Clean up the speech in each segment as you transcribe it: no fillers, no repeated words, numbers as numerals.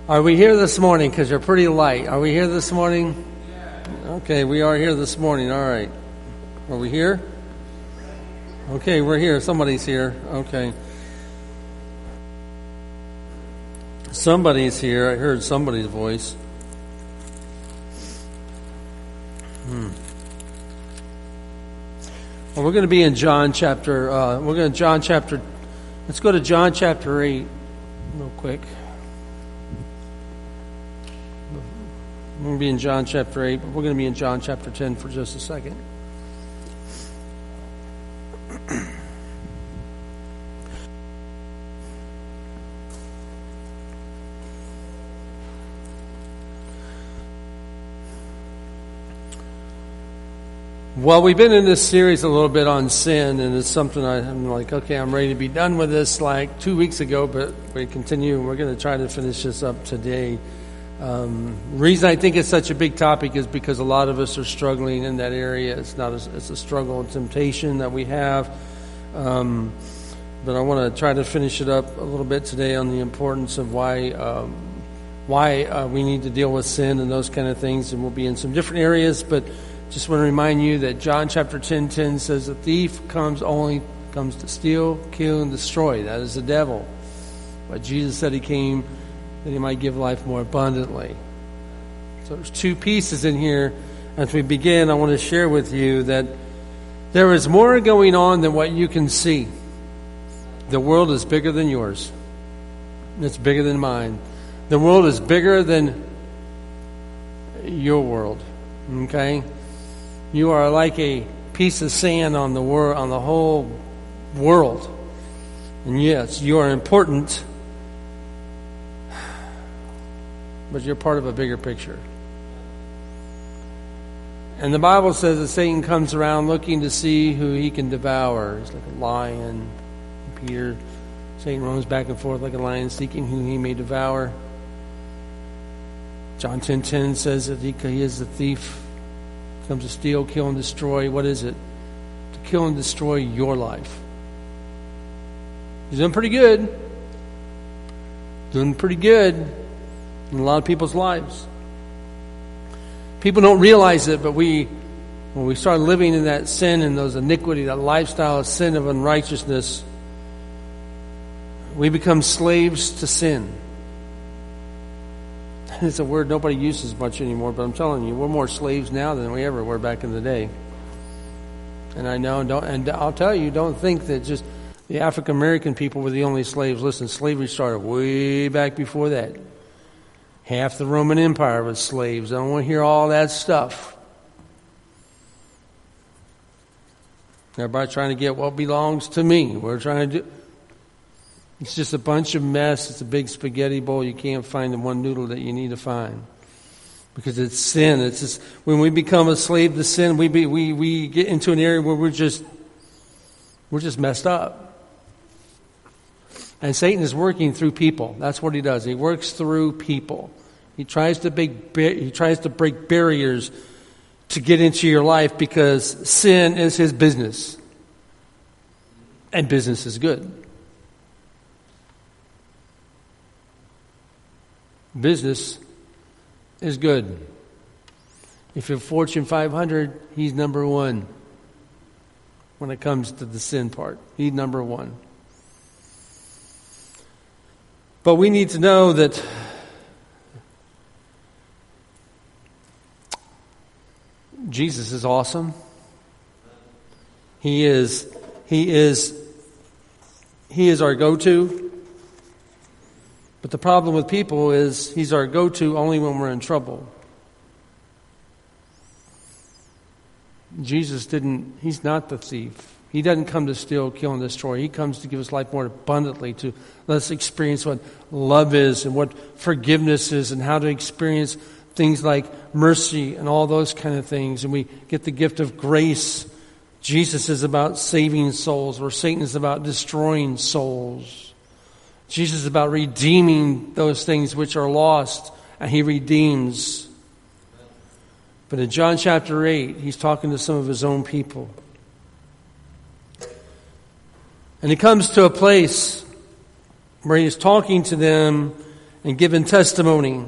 Are we here this morning? Because you're pretty light. Are we here this morning? Okay, we are here this morning. All right. Are we here? Okay, we're here. Somebody's here. Okay. Somebody's here. I heard somebody's voice. Well, we're going to be in John chapter. Let's go to John chapter 8 real quick. We're going to be in John chapter 8, but we're going to be in John chapter 10 for just a second. Well, we've been in this series a little bit on sin, and it's something I'm like, okay, I'm ready to be done with this like 2 weeks ago, but we continue, and we're going to try to finish this up today. The reason I think it's such a big topic is because a lot of us are struggling in that area. It's a struggle and temptation that we have. But I want to try to finish it up a little bit today on the importance of why we need to deal with sin and those kind of things. And we'll be in some different areas, but just want to remind you that John chapter 10:10 says the thief comes to steal, kill, and destroy. That is the devil. But Jesus said he came that he might give life more abundantly. So there's two pieces in here. As we begin, I want to share with you that there is more going on than what you can see. The world is bigger than yours. It's bigger than mine. The world is bigger than your world. Okay? You are like a piece of sand on the whole world. And yes, you are important, but you're part of a bigger picture. And the Bible says that Satan comes around looking to see who he can devour. He's like a lion. Satan roams back and forth like a lion, seeking who he may devour. John 10:10 says that he is the thief. He comes to steal, kill, and destroy. What is it? To kill and destroy your life. He's doing pretty good. Doing pretty good in a lot of people's lives. People don't realize it, but when we start living in that sin and those iniquity, that lifestyle of sin of unrighteousness, we become slaves to sin. It's a word nobody uses much anymore, but I'm telling you, we're more slaves now than we ever were back in the day. And I know, and I'll tell you, don't think that just the African American people were the only slaves. Listen, slavery started way back before that. Half the Roman Empire was slaves. I don't want to hear all that stuff. Everybody trying to get what belongs to me. We're trying to do. It's just a bunch of mess. It's a big spaghetti bowl. You can't find the one noodle that you need to find. Because it's sin. It's just, when we become a slave to sin, we get into an area where we're just messed up. And Satan is working through people. That's what he does. He works through people. He tries to break barriers to get into your life because sin is his business. And business is good. Business is good. If you're Fortune 500, he's number one. When it comes to the sin part, he's number one. But we need to know that Jesus is awesome. He is our go-to. But the problem with people is he's our go-to only when we're in trouble. He's not the thief. He doesn't come to steal, kill, and destroy. He comes to give us life more abundantly, to let us experience what love is and what forgiveness is and how to experience things like mercy and all those kind of things. And we get the gift of grace. Jesus is about saving souls, where Satan is about destroying souls. Jesus is about redeeming those things which are lost, and he redeems. But in John chapter 8, he's talking to some of his own people. And he comes to a place where he's talking to them, and given testimony.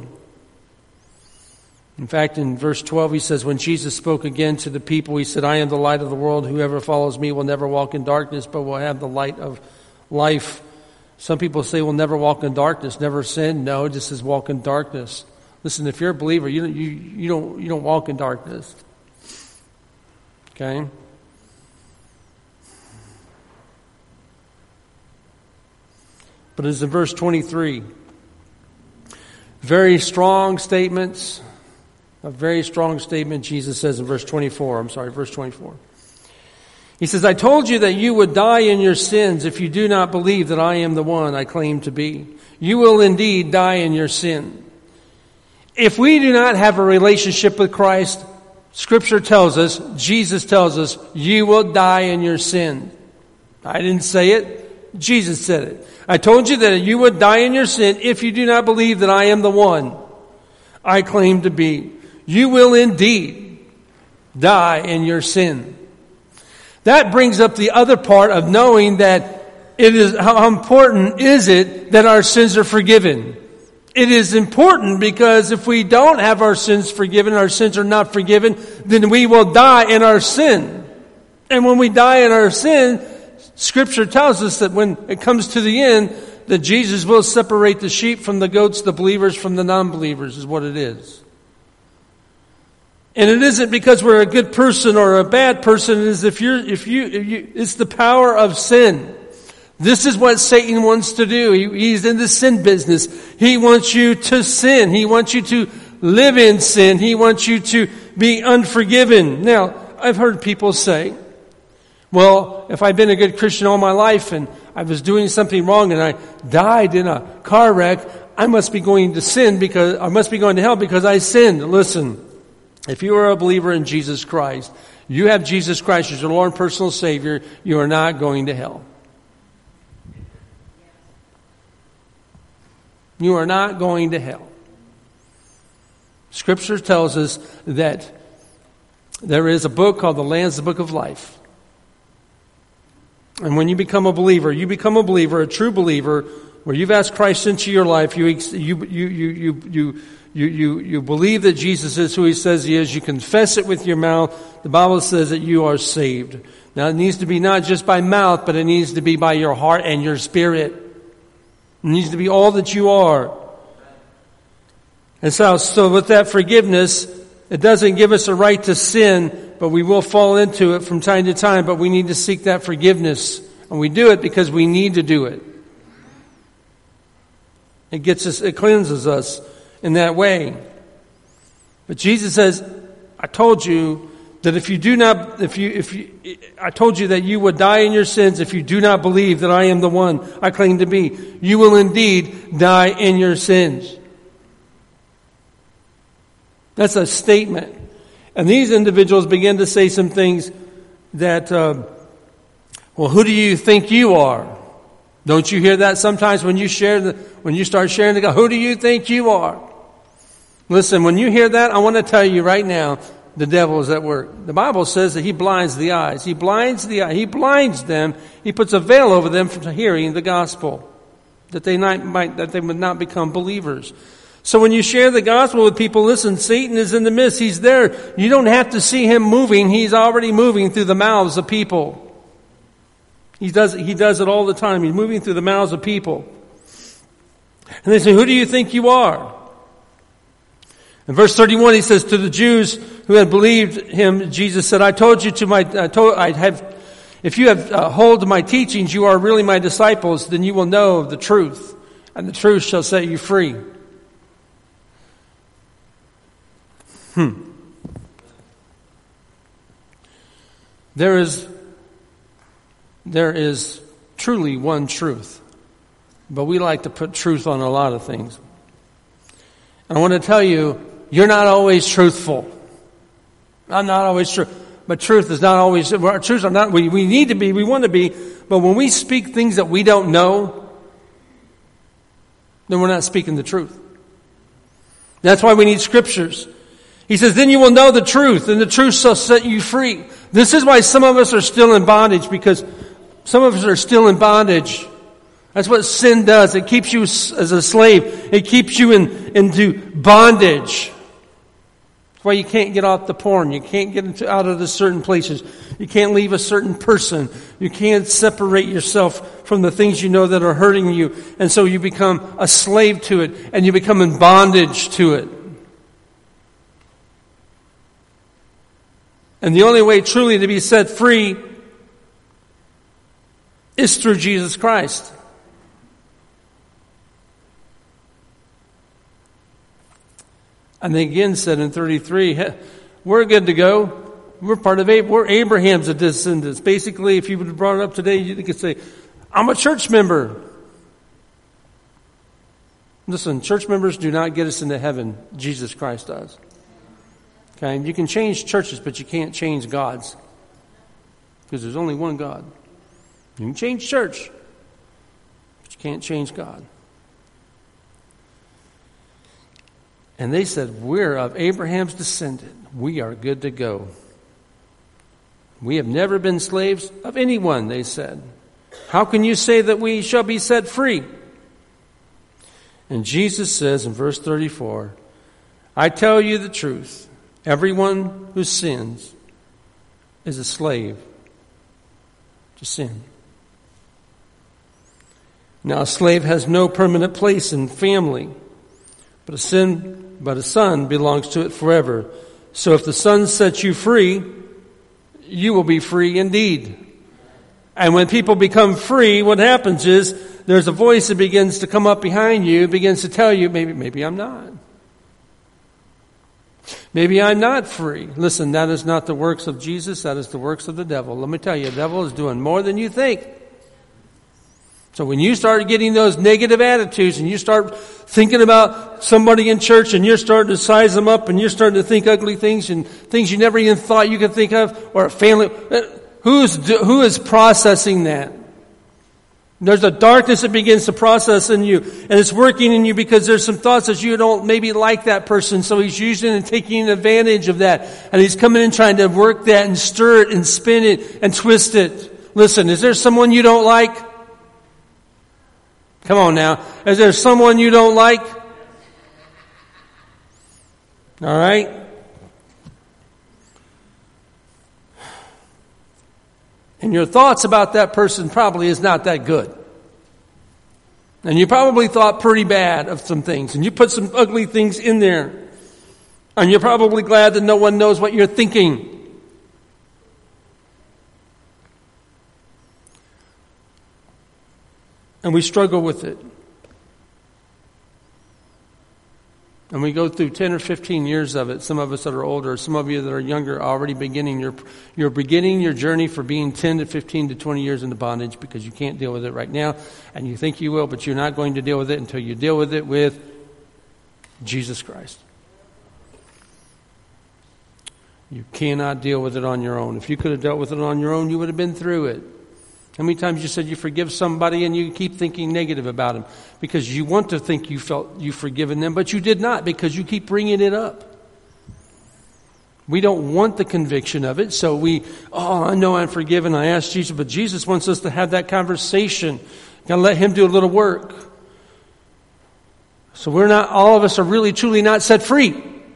In fact, in verse 12, he says, when Jesus spoke again to the people, he said, I am the light of the world. Whoever follows me will never walk in darkness, but will have the light of life. Some people say we'll never walk in darkness, never sin. No, it just says walk in darkness. Listen, if you're a believer, you don't walk in darkness. Okay? But it's in verse 23. Very strong statements. A very strong statement Jesus says in verse 24. Verse 24. He says, I told you that you would die in your sins if you do not believe that I am the one I claim to be. You will indeed die in your sin. If we do not have a relationship with Christ, Scripture tells us, Jesus tells us, you will die in your sin. I didn't say it. Jesus said it. I told you that you would die in your sin if you do not believe that I am the one I claim to be. You will indeed die in your sin. That brings up the other part of knowing that it is, how important is it that our sins are forgiven? It is important because if we don't have our sins forgiven, our sins are not forgiven, then we will die in our sin. And when we die in our sin, Scripture tells us that when it comes to the end, that Jesus will separate the sheep from the goats, the believers from the non-believers, is what it is. And it isn't because we're a good person or a bad person. It is it's the power of sin. This is what Satan wants to do. He's in the sin business. He wants you to sin. He wants you to live in sin. He wants you to be unforgiven. Now, I've heard people say, well, if I've been a good Christian all my life and I was doing something wrong and I died in a car wreck, I must be going to sin because I must be going to hell because I sinned. Listen, if you are a believer in Jesus Christ, you have Jesus Christ as your Lord and personal Savior, you are not going to hell. You are not going to hell. Scripture tells us that there is a book called the Lamb's Book of Life. And when you become a believer, a true believer, where you've asked Christ into your life, you believe that Jesus is who He says He is. You confess it with your mouth. The Bible says that you are saved. Now it needs to be not just by mouth, but it needs to be by your heart and your spirit. It needs to be all that you are. And so with that forgiveness, it doesn't give us a right to sin, but we will fall into it from time to time, but we need to seek that forgiveness. And we do it because we need to do it. It cleanses us in that way. But Jesus says, I told you that I told you that you would die in your sins if you do not believe that I am the one I claim to be. You will indeed die in your sins. That's a statement. And these individuals begin to say some things that, well, who do you think you are? Don't you hear that sometimes when you start sharing the gospel? Who do you think you are? Listen, when you hear that, I want to tell you right now, the devil is at work. The Bible says that he blinds the eyes. He blinds them. He puts a veil over them from hearing the gospel, that they would not become believers. So when you share the gospel with people, listen, Satan is in the midst. He's there. You don't have to see him moving. He's already moving through the mouths of people. He does it all the time. He's moving through the mouths of people. And they say, who do you think you are? In verse 31, he says, to the Jews who had believed him, Jesus said, if you have hold to my teachings, you are really my disciples, then you will know the truth, and the truth shall set you free. There is truly one truth, but we like to put truth on a lot of things. And I want to tell you, you're not always truthful. I'm not always true. But truth is not always, truths are not, we need to be, we want to be, but when we speak things that we don't know, then we're not speaking the truth. That's why we need scriptures. He says, then you will know the truth, and the truth shall set you free. This is why some of us are still in bondage, because some of us are still in bondage That's what sin does. It keeps you as a slave. It keeps you into bondage. That's why you can't get off the porn. You can't get out of the certain places. You can't leave a certain person. You can't separate yourself from the things you know that are hurting you. And so you become a slave to it, and you become in bondage to it. And the only way truly to be set free is through Jesus Christ. And they again said in 33, hey, we're good to go. We're part of we're Abraham's descendants. Basically, if you would have brought it up today, you could say, I'm a church member. Listen, church members do not get us into heaven. Jesus Christ does. Okay, you can change churches, but you can't change gods. Because there's only one God. You can change church, but you can't change God. And they said, we're of Abraham's descendant. We are good to go. We have never been slaves of anyone, they said. How can you say that we shall be set free? And Jesus says in verse 34, I tell you the truth. Everyone who sins is a slave to sin. Now a slave has no permanent place in family, but a son belongs to it forever. So if the Son sets you free, you will be free indeed. And when people become free, what happens is there's a voice that begins to come up behind you, begins to tell you, maybe I'm not. Maybe I'm not free. Listen, that is not the works of Jesus. That is the works of the devil. Let me tell you, the devil is doing more than you think. So when you start getting those negative attitudes and you start thinking about somebody in church and you're starting to size them up and you're starting to think ugly things and things you never even thought you could think of, or a family, who is processing that? There's a darkness that begins to process in you, and it's working in you because there's some thoughts that you don't maybe like that person, so he's using and taking advantage of that, and he's coming in trying to work that and stir it and spin it and twist it. Listen, is there someone you don't like? Come on now. Is there someone you don't like? All right? And your thoughts about that person probably is not that good. And you probably thought pretty bad of some things. And you put some ugly things in there. And you're probably glad that no one knows what you're thinking. And we struggle with it. And we go through 10 or 15 years of it. Some of us that are older, some of you that are younger are already beginning. You're beginning your journey for being 10 to 15 to 20 years into bondage because you can't deal with it right now. And you think you will, but you're not going to deal with it until you deal with it with Jesus Christ. You cannot deal with it on your own. If you could have dealt with it on your own, you would have been through it. How many times you said you forgive somebody and you keep thinking negative about them because you want to think you felt you've forgiven them, but you did not because you keep bringing it up. We don't want the conviction of it, so I know I'm forgiven. I asked Jesus, but Jesus wants us to have that conversation. Got to let Him do a little work. So all of us are really truly not set free.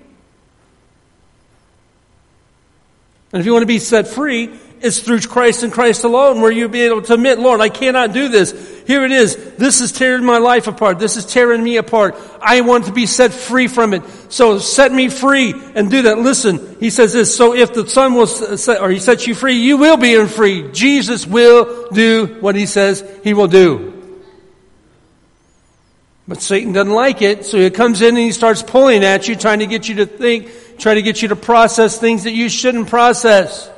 And if you want to be set free, it's through Christ and Christ alone where you'll be able to admit, Lord, I cannot do this. Here it is. This is tearing my life apart. This is tearing me apart. I want to be set free from it. So set me free and do that. Listen, He says this, so if the Son will set, or He sets you free, you will be free. Jesus will do what He says He will do. But Satan doesn't like it, so he comes in and he starts pulling at you, trying to get you to think, trying to get you to process things that you shouldn't process.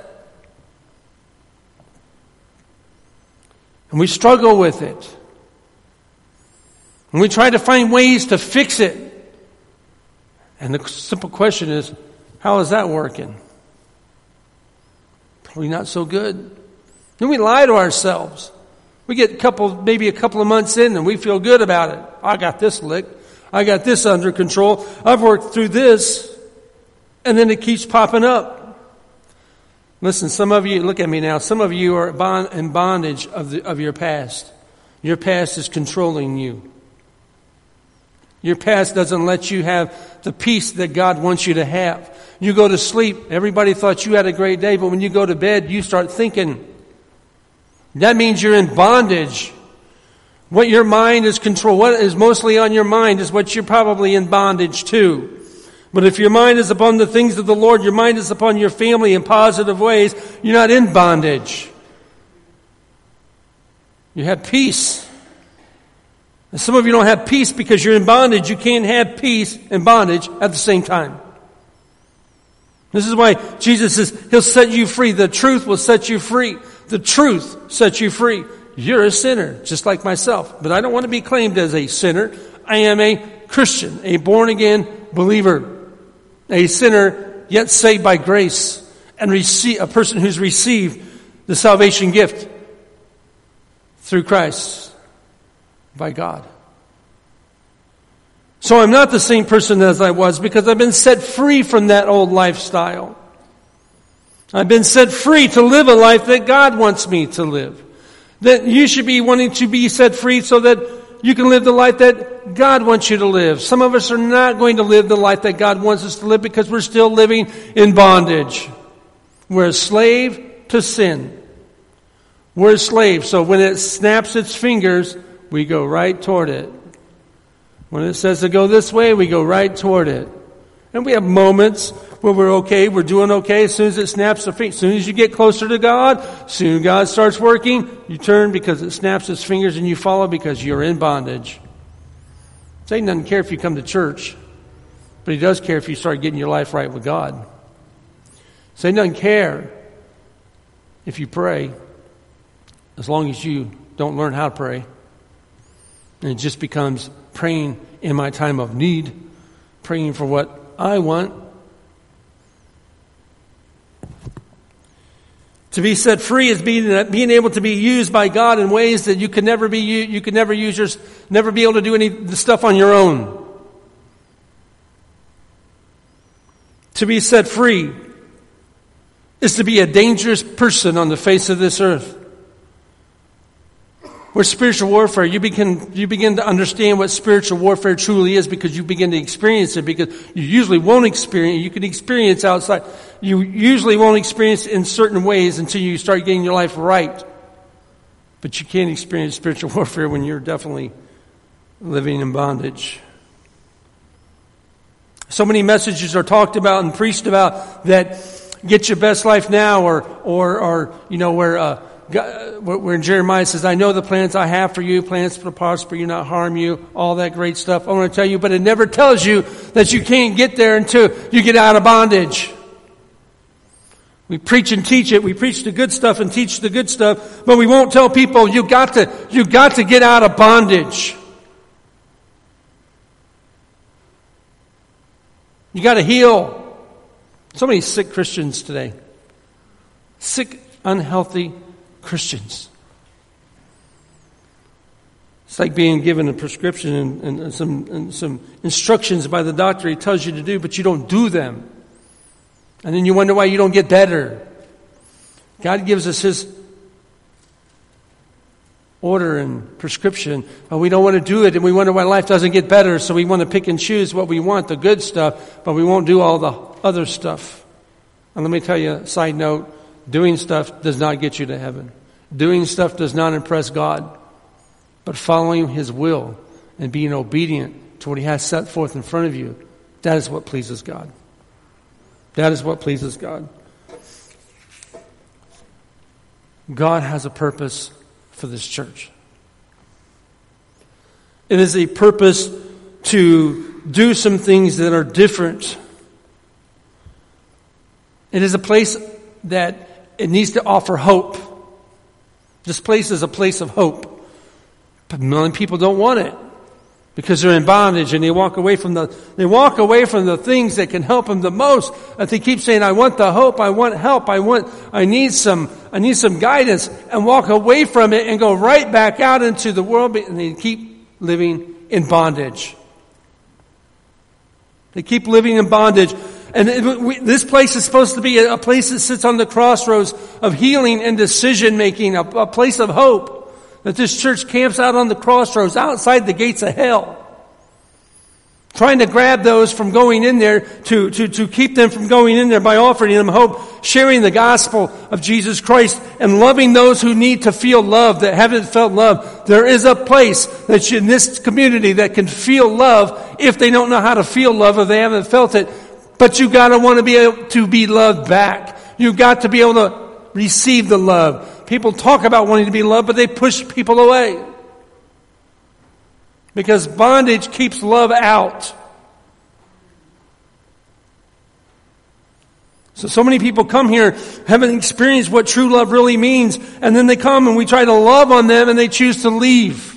And we struggle with it. And we try to find ways to fix it. And the simple question is, how is that working? Probably not so good. Then we lie to ourselves. We get maybe a couple of months in and we feel good about it. I got this licked. I got this under control. I've worked through this. And then it keeps popping up. Listen, some of you, look at me now, some of you are in bondage of your past. Your past is controlling you. Your past doesn't let you have the peace that God wants you to have. You go to sleep, everybody thought you had a great day, but when you go to bed, you start thinking. That means you're in bondage. What your mind is controlled, what is mostly on your mind is what you're probably in bondage to. But if your mind is upon the things of the Lord, your mind is upon your family in positive ways, you're not in bondage. You have peace. And some of you don't have peace because you're in bondage. You can't have peace and bondage at the same time. This is why Jesus says He'll set you free. The truth will set you free. The truth sets you free. You're a sinner, just like myself. But I don't want to be claimed as a sinner. I am a Christian, a born-again believer, a sinner yet saved by grace, and a person who's received the salvation gift through Christ by God. So I'm not the same person as I was because I've been set free from that old lifestyle. I've been set free to live a life that God wants me to live. That you should be wanting to be set free so that you can live the life that God wants you to live. Some of us are not going to live the life that God wants us to live because we're still living in bondage. We're a slave to sin. We're a slave. So when it snaps its fingers, we go right toward it. When it says to go this way, we go right toward it. And we have moments where we're okay, we're doing okay. As soon as it snaps the fingers, as soon as you get closer to God, as soon as God starts working, you turn because it snaps its fingers and you follow because you're in bondage. Satan doesn't care if you come to church, but he does care if you start getting your life right with God. Satan doesn't care if you pray, as long as you don't learn how to pray. And it just becomes praying in my time of need, praying for what I want. To be set free is being able to be used by God in ways that you could never be. You could never never be able to do any of the stuff on your own. To be set free is to be a dangerous person on the face of this earth. Where spiritual warfare, you begin to understand what spiritual warfare truly is because you begin to experience it, because you usually won't experience it. You can experience outside. You usually won't experience it in certain ways until you start getting your life right. But you can't experience spiritual warfare when you're definitely living in bondage. So many messages are talked about and preached about that get your best life now, or where Jeremiah says, I know the plans I have for you, plans to prosper you, not harm you, all that great stuff. I want to tell you, but it never tells you that you can't get there until you get out of bondage. We preach and teach it. We preach the good stuff and teach the good stuff, but we won't tell people you got to get out of bondage. You got to heal. So many sick Christians today. Sick, unhealthy Christians. It's like being given a prescription and some instructions by the doctor he tells you to do, but you don't do them. And then you wonder why you don't get better. God gives us His order and prescription, but we don't want to do it, and we wonder why life doesn't get better, so we want to pick and choose what we want, the good stuff, but we won't do all the other stuff. And let me tell you, side note, doing stuff does not get you to heaven. Doing stuff does not impress God. But following His will and being obedient to what He has set forth in front of you, that is what pleases God. That is what pleases God. God has a purpose for this church. It is a purpose to do some things that are different. It is a place that it needs to offer hope. This place is a place of hope. But many people don't want it because they're in bondage and they walk away from the things that can help them the most. If they keep saying, I want the hope, I want help, I need some guidance, and walk away from it and go right back out into the world, and they keep living in bondage. They keep living in bondage. And this place is supposed to be a place that sits on the crossroads of healing and decision making, a place of hope. that this church camps out on the crossroads outside the gates of hell, trying to grab those from going in there, to keep them from going in there by offering them hope, sharing the gospel of Jesus Christ, and loving those who need to feel love, that haven't felt love. There is a place that in this community that can feel love if they don't know how to feel love or they haven't felt it. But you got to want to be able to be loved back. You've got to be able to receive the love. People talk about wanting to be loved, but they push people away. Because bondage keeps love out. So many people come here, haven't experienced what true love really means, and then they come and we try to love on them and they choose to leave.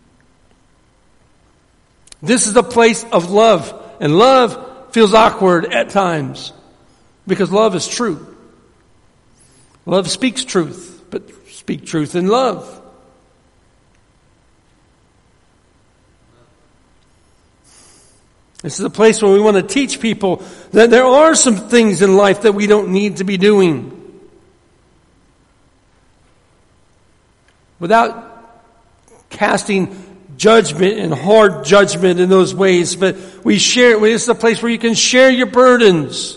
This is the place of love. And love feels awkward at times. Because love is true. Love speaks truth, but speak truth in love. This is a place where we want to teach people that there are some things in life that we don't need to be doing. Without casting judgment and hard judgment in those ways, but we share. This is a place where you can share your burdens.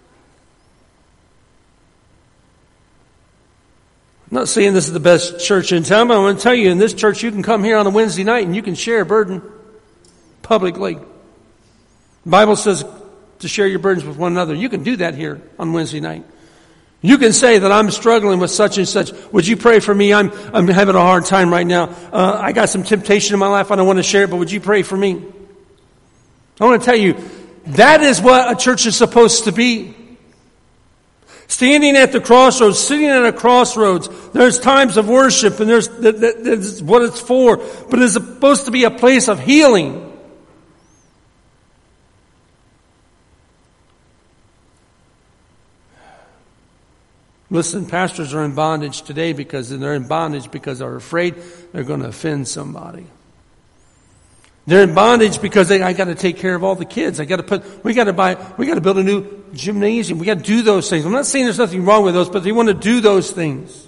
I'm not saying this is the best church in town, but I want to tell you, in this church, you can come here on a Wednesday night and you can share a burden publicly. The Bible says to share your burdens with one another. You can do that here on Wednesday night. You can say that I'm struggling with such and such. Would you pray for me? I'm having a hard time right now. I got some temptation in my life. I don't want to share it, but would you pray for me? I want to tell you, that is what a church is supposed to be. Standing at the crossroads, sitting at a crossroads, there's times of worship, and that's what it's for. But it's supposed to be a place of healing. Listen, pastors are in bondage today because they're in bondage because they're afraid they're going to offend somebody. They're in bondage because I got to take care of all the kids. We got to build a new gymnasium. We got to do those things. I'm not saying there's nothing wrong with those, but they want to do those things.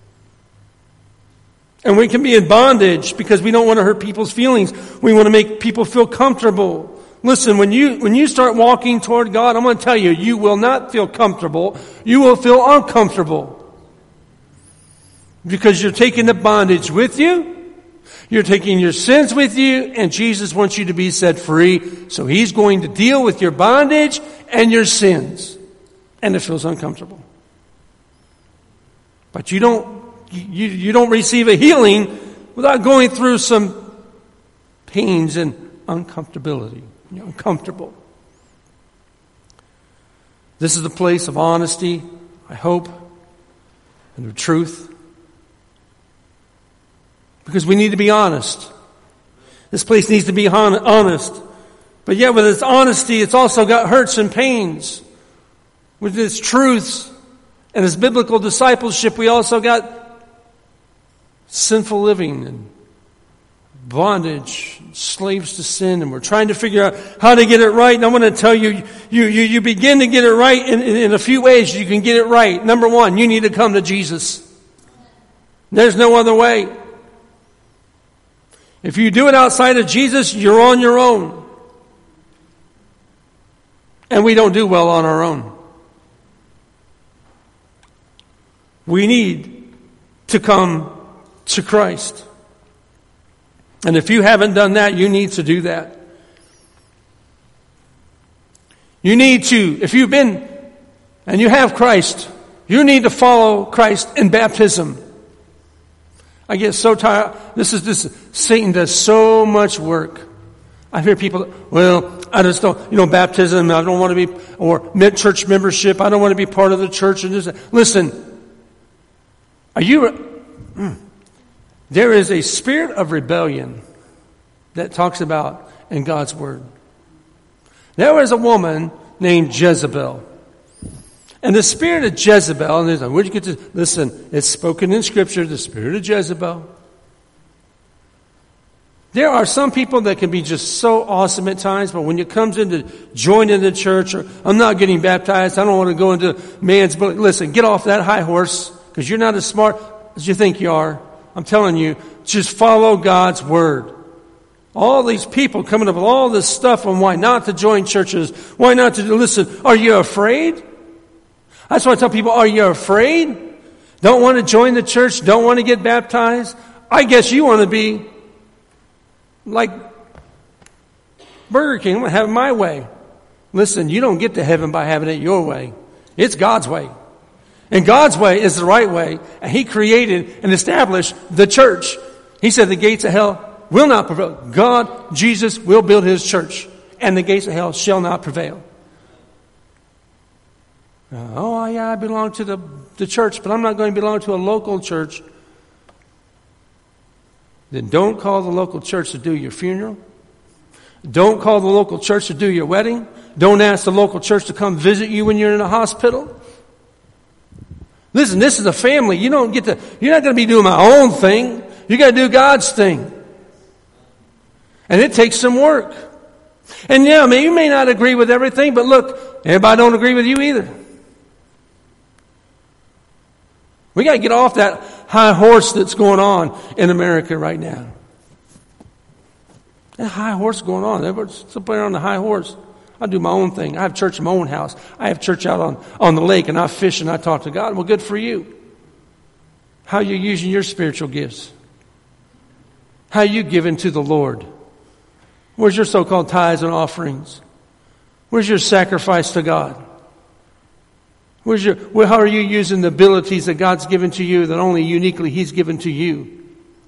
And we can be in bondage because we don't want to hurt people's feelings. We want to make people feel comfortable. Listen, when you start walking toward God, I'm going to tell you, you will not feel comfortable. You will feel uncomfortable. Because you're taking the bondage with you. You're taking your sins with you, and Jesus wants you to be set free. So He's going to deal with your bondage and your sins. And it feels uncomfortable. But you don't receive a healing without going through some pains and uncomfortability. You're uncomfortable. This is the place of honesty, I hope, and of truth. Because we need to be honest. This place needs to be honest. But yet with its honesty, it's also got hurts and pains. With its truths and its biblical discipleship, we also got sinful living and bondage, slaves to sin, and we're trying to figure out how to get it right. And I want to tell you, you begin to get it right in a few ways. You can get it right. Number one, you need to come to Jesus. There's no other way. If you do it outside of Jesus, you're on your own. And we don't do well on our own. We need to come to Christ. And if you haven't done that, you need to do that. You need to, if you've been and you have Christ, you need to follow Christ in baptism. I get so tired. Satan does so much work. I hear people, I just don't, baptism, I don't want to be, or church membership, I don't want to be part of the church. And listen, there is a spirit of rebellion that talks about in God's Word. There was a woman named Jezebel. And the spirit of Jezebel, and where'd you get this? Listen, it's spoken in Scripture, the spirit of Jezebel. There are some people that can be just so awesome at times, but when it comes into joining the church, or I'm not getting baptized, I don't want to go into man's book. Listen, get off that high horse, because you're not as smart as you think you are. I'm telling you, just follow God's word. All these people coming up with all this stuff on why not to join churches, why not to listen. Are you afraid? That's why I tell people, are you afraid? Don't want to join the church? Don't want to get baptized? I guess you want to be like Burger King. I'm going to have it my way. Listen, you don't get to heaven by having it your way. It's God's way. And God's way is the right way. And He created and established the church. He said the gates of hell will not prevail. God, Jesus, will build His church. And the gates of hell shall not prevail. Oh, yeah, I belong to the church, but I'm not going to belong to a local church. Then don't call the local church to do your funeral. Don't call the local church to do your wedding. Don't ask the local church to come visit you when you're in a hospital. Listen, this is a family. You're not going to be doing my own thing. You got to do God's thing. And it takes some work. And yeah, you may not agree with everything, but look, everybody don't agree with you either. We got to get off that high horse that's going on in America right now. That high horse going on. Everybody's up there on the high horse. I do my own thing. I have church in my own house. I have church out on the lake, and I fish and I talk to God. Well, good for you. How are you using your spiritual gifts? How are you giving to the Lord? Where's your so-called tithes and offerings? Where's your sacrifice to God? How are you using the abilities that God's given to you that only uniquely He's given to you?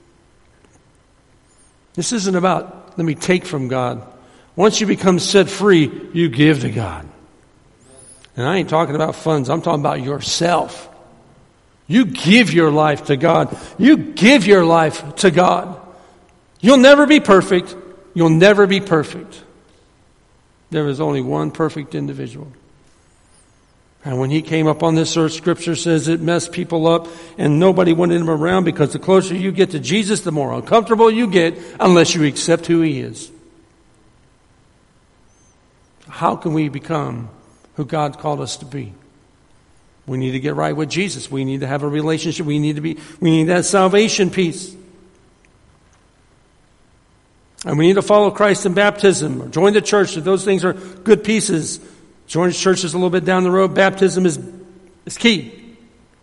This isn't about, let me take from God. Once you become set free, you give to God. And I ain't talking about funds. I'm talking about yourself. You give your life to God. You give your life to God. You'll never be perfect. You'll never be perfect. There is only one perfect individual. And when He came up on this earth, Scripture says it messed people up and nobody wanted Him around, because the closer you get to Jesus, the more uncomfortable you get unless you accept who He is. How can we become who God called us to be? We need to get right with Jesus. We need to have a relationship. We need that salvation piece. And we need to follow Christ in baptism or join the church. Those things are good pieces. Join the church is a little bit down the road. Baptism is key.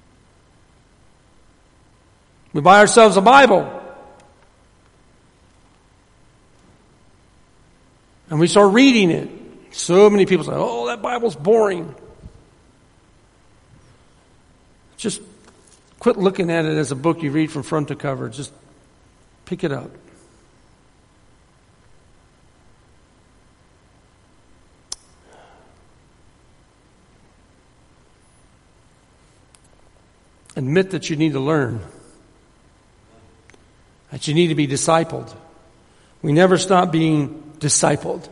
We buy ourselves a Bible. And we start reading it. So many people say, oh, that Bible's boring. Just quit looking at it as a book you read from front to cover. Just pick it up. Admit that you need to learn. That you need to be discipled. We never stop being discipled.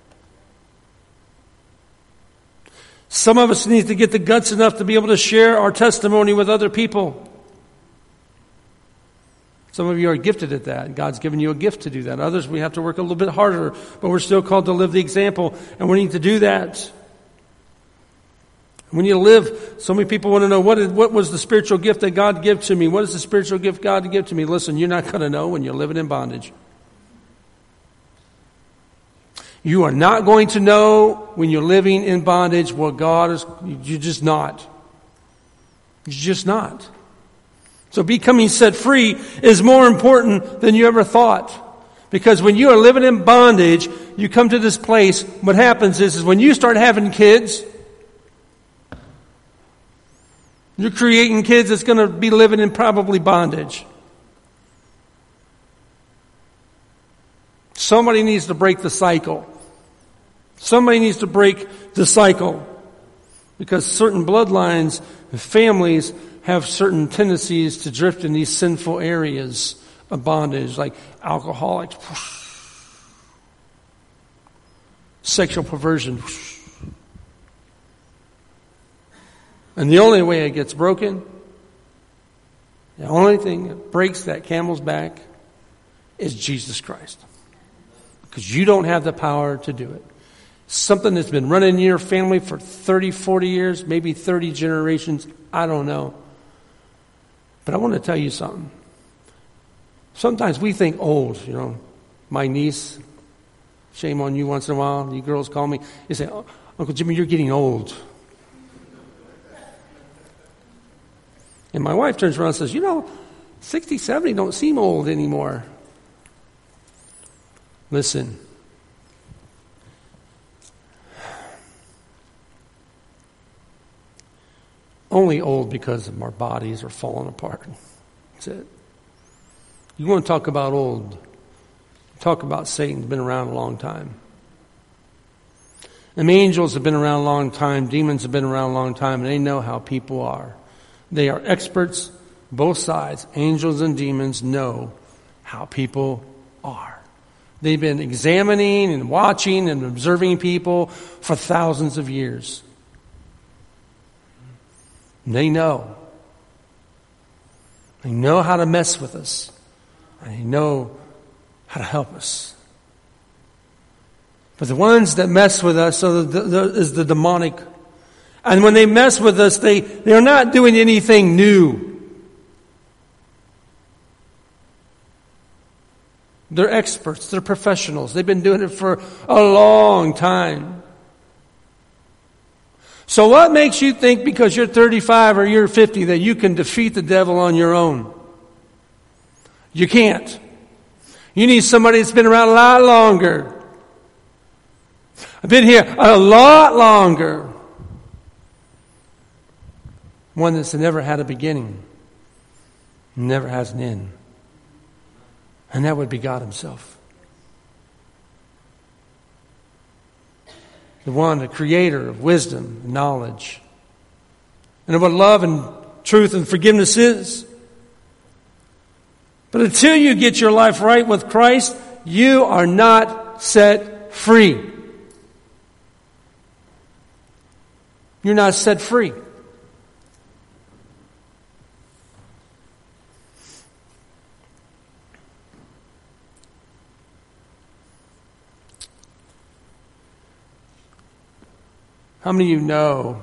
Some of us need to get the guts enough to be able to share our testimony with other people. Some of you are gifted at that. God's given you a gift to do that. Others, we have to work a little bit harder, but we're still called to live the example, and we need to do that. When you live, so many people want to know, what was the spiritual gift that God gave to me? What is the spiritual gift God gave to me? Listen, you're not going to know when you're living in bondage. You are not going to know when you're living in bondage what God is. You're just not. You're just not. So becoming set free is more important than you ever thought. Because when you are living in bondage, you come to this place, what happens is when you start having kids, you're creating kids that's going to be living in probably bondage. Somebody needs to break the cycle. Somebody needs to break the cycle. Because certain bloodlines and families have certain tendencies to drift in these sinful areas of bondage, like alcoholics, sexual perversion. And the only way it gets broken, the only thing that breaks that camel's back is Jesus Christ. Because you don't have the power to do it. Something that's been running in your family for 30, 40 years, maybe 30 generations, I don't know. But I want to tell you something. Sometimes we think old, My niece, shame on you once in a while, you girls call me, you say, "Oh, Uncle Jimmy, you're getting old." And my wife turns around and says, 60, 70 don't seem old anymore. Listen. Only old because our bodies are falling apart. That's it. You want to talk about old. Talk about Satan's been around a long time. And angels have been around a long time. Demons have been around a long time. And they know how people are. They are experts, both sides. Angels and demons know how people are. They've been examining and watching and observing people for thousands of years. And they know. They know how to mess with us. And they know how to help us. But the ones that mess with us is the demonic. And when they mess with us, they're not doing anything new. They're experts. They're professionals. They've been doing it for a long time. So what makes you think because you're 35 or you're 50 that you can defeat the devil on your own? You can't. You need somebody that's been around a lot longer. I've been here a lot longer. One that's never had a beginning, never has an end. And that would be God Himself. The one, the creator of wisdom and knowledge. And of what love and truth and forgiveness is. But until you get your life right with Christ, you are not set free. You're not set free. How many of you know?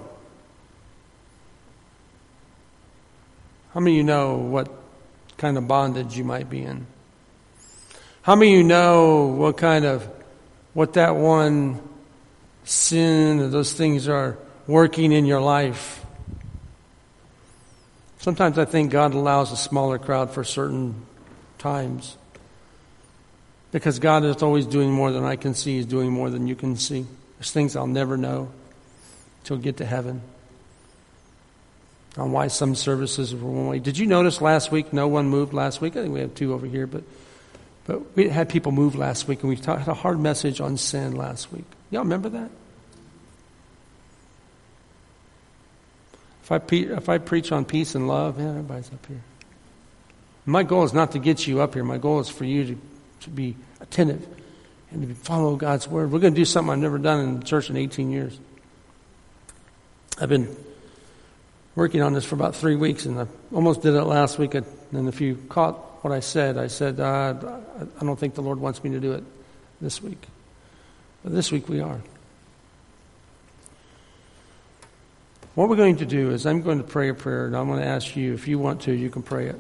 How many of you know what kind of bondage you might be in? How many of you know what that one sin or those things are working in your life? Sometimes I think God allows a smaller crowd for certain times. Because God is always doing more than I can see. He's doing more than you can see. There's things I'll never know until we get to heaven. On why some services were one way. Did you notice last week no one moved last week? I think we have two over here, but we had people move last week, and we had a hard message on sin last week. Y'all remember that? If I preach on peace and love, everybody's up here. My goal is not to get you up here. My goal is for you to be attentive and to follow God's word. We're going to do something I've never done in church in 18 years. I've been working on this for about 3 weeks, and I almost did it last week. And if you caught what I said, I don't think the Lord wants me to do it this week. But this week we are. What we're going to do is I'm going to pray a prayer, and I'm going to ask you, if you want to, you can pray it.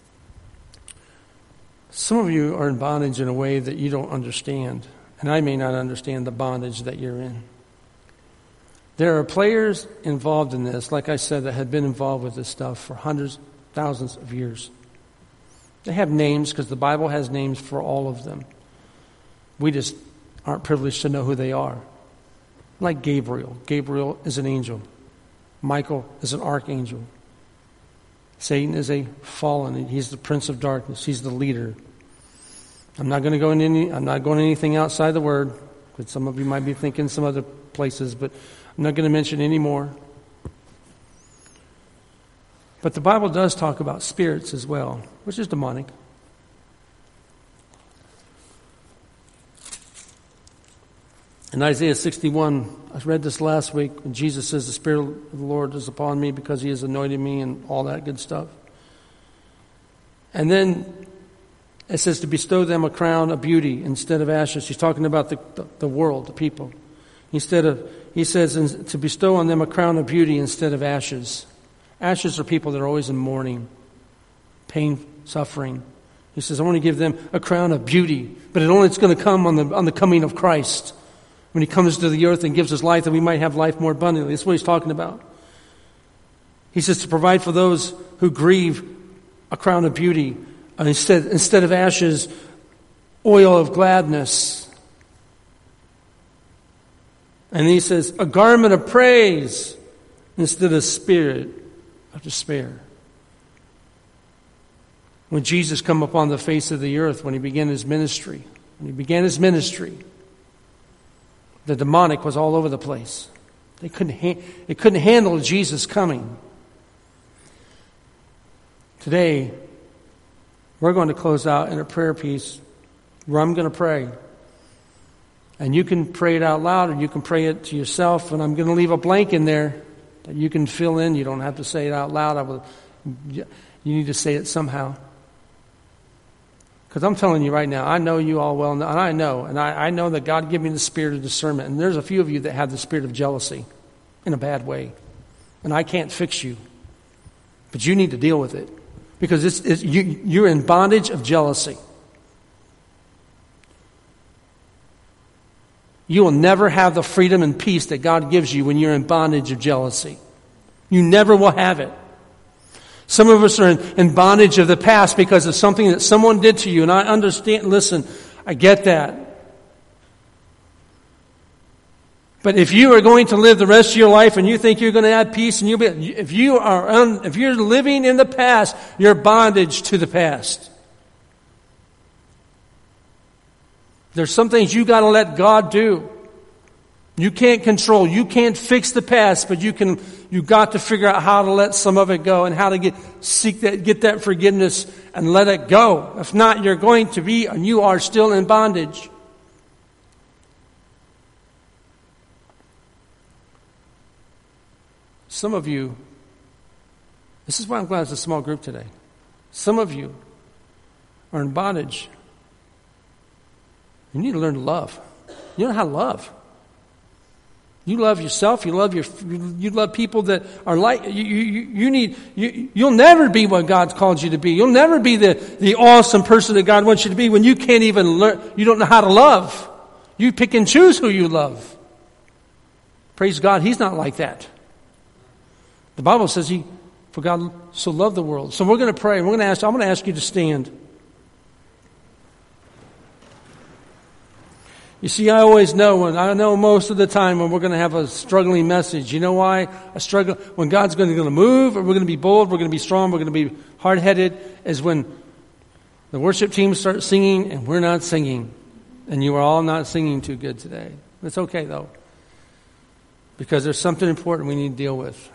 Some of you are in bondage in a way that you don't understand, and I may not understand the bondage that you're in. There are players involved in this, like I said, that have been involved with this stuff for hundreds, thousands of years. They have names because the Bible has names for all of them. We just aren't privileged to know who they are. Like Gabriel. Gabriel is an angel. Michael is an archangel. Satan is a fallen. He's the prince of darkness. He's the leader. I'm not going anything outside the word, because some of you might be thinking some other places, but I'm not going to mention any more. But the Bible does talk about spirits as well, which is demonic. In Isaiah 61, I read this last week, and Jesus says, "The Spirit of the Lord is upon me because He has anointed me," and all that good stuff. And then it says to bestow them a crown of beauty instead of ashes. He's talking about the world, the people. He says to bestow on them a crown of beauty instead of ashes. Ashes are people that are always in mourning, pain, suffering. He says, I want to give them a crown of beauty, but it's going to come on the coming of Christ. When He comes to the earth and gives us life, that we might have life more abundantly. That's what He's talking about. He says to provide for those who grieve a crown of beauty. Instead of ashes, oil of gladness. And He says, a garment of praise instead of spirit of despair. When Jesus come upon the face of the earth, when He began His ministry, the demonic was all over the place. They couldn't handle Jesus coming. Today, we're going to close out in a prayer piece where I'm going to pray. And you can pray it out loud, or you can pray it to yourself, and I'm going to leave a blank in there that you can fill in. You don't have to say it out loud. You need to say it somehow. Because I'm telling you right now, I know you all well, and I know that God gave me the spirit of discernment. And there's a few of you that have the spirit of jealousy in a bad way. And I can't fix you. But you need to deal with it. Because you're in bondage of jealousy. You will never have the freedom and peace that God gives you when you're in bondage of jealousy. You never will have it. Some of us are in bondage of the past because of something that someone did to you. And I understand, listen, I get that. But if you are going to live the rest of your life and you think you're going to have peace, and if you're living in the past, you're bondage to the past. There's some things you got to let God do. You can't control, you can't fix the past, but you got to figure out how to let some of it go and how to get that forgiveness and let it go. If not, you're going to be, and you are still in bondage. Some of you, this is why I'm glad it's a small group today. Some of you are in bondage. You need to learn to love. You know how to love. You love yourself. You love people that are like you. You'll never be what God's called you to be. You'll never be the awesome person that God wants you to be when you can't even learn. You don't know how to love. You pick and choose who you love. Praise God, He's not like that. The Bible says for God so loved the world. So we're going to pray. I'm going to ask you to stand. You see, I always know most of the time when we're going to have a struggling message. You know why? A struggle, when God's going to move, or we're going to be bold, we're going to be strong, we're going to be hard-headed, is when the worship team starts singing and we're not singing. And you are all not singing too good today. It's okay, though. Because there's something important we need to deal with.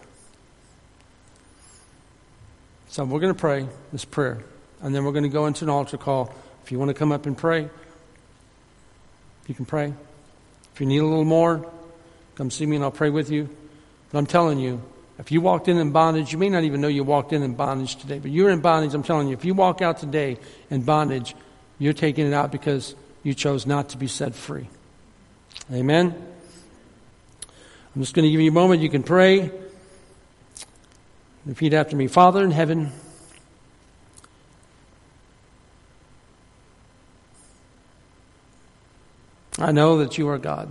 So we're going to pray this prayer. And then we're going to go into an altar call. If you want to come up and pray, you can pray. If you need a little more, come see me and I'll pray with you. But I'm telling you, if you walked in bondage, you may not even know you walked in bondage today, but you're in bondage. I'm telling you, if you walk out today in bondage, you're taking it out because you chose not to be set free. Amen? I'm just going to give you a moment. You can pray. Repeat after me. Father in heaven, I know that you are God.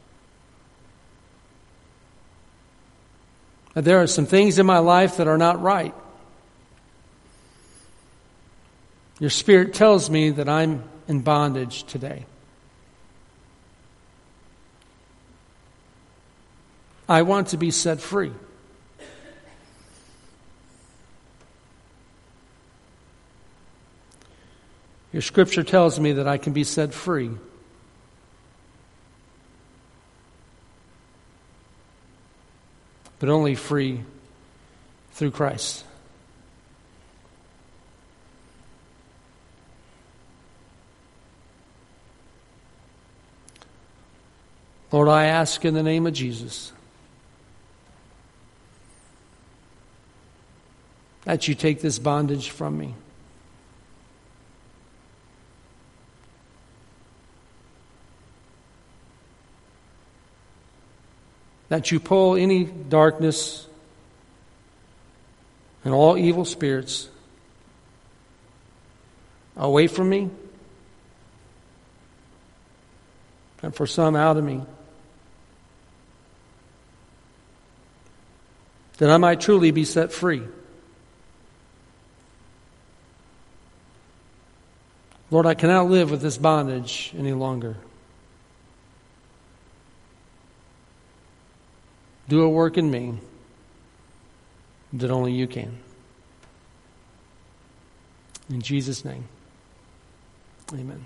That there are some things in my life that are not right. Your Spirit tells me that I'm in bondage today. I want to be set free. Your Scripture tells me that I can be set free. But only free through Christ. Lord, I ask in the name of Jesus that you take this bondage from me. That you pull any darkness and all evil spirits away from me, and for some out of me, that I might truly be set free. Lord, I cannot live with this bondage any longer. Do a work in me that only you can. In Jesus' name, amen.